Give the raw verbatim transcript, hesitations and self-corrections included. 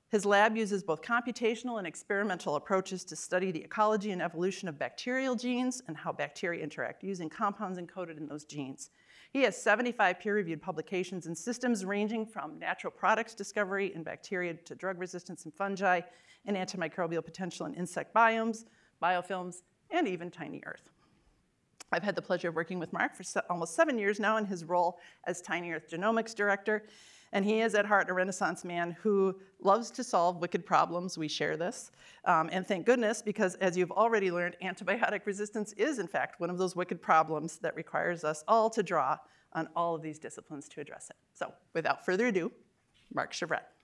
His lab uses both computational and experimental approaches to study the ecology and evolution of bacterial genes and how bacteria interact using compounds encoded in those genes. He has seventy-five peer-reviewed publications in systems ranging from natural products discovery in bacteria to drug resistance in fungi and antimicrobial potential in insect biomes, biofilms, and even tiny earth. I've had the pleasure of working with Mark for se- almost seven years now in his role as Tiny Earth Genomics Director. And he is at heart a Renaissance man who loves to solve wicked problems. We share this. Um, and thank goodness, because as you've already learned, antibiotic resistance is in fact one of those wicked problems that requires us all to draw on all of these disciplines to address it. So without further ado, Mark Chevret.